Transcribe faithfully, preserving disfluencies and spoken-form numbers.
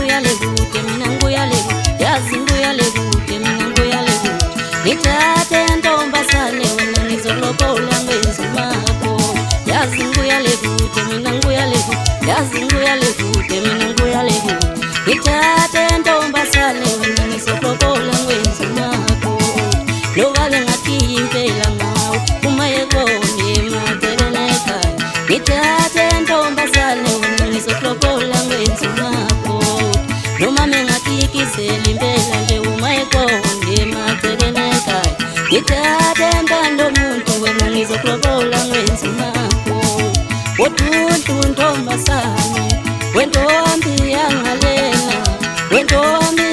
nguya lekude mina nguya lekude yazi nguya lekude mina nguya lekude ngithathe ntombazane wena ngizolobola ngwenza umako yazi nguya lekude mina nguya lekude yazi nguya lekude mina nguya lekude ngithathe ntombazane wena ngizolobola ngwenza umako lovale ngathi impela ngawe uma yekone madelene ekhaya ngithathe ntombazane wena ngizolobola ngwenza umako noma mengatikizela impela nje uma yekone madelene ekhaya ngithathe ntando muntu wena ngizolobola ngwenza umako wontuntu ntombazane wentombi yangalena wentombi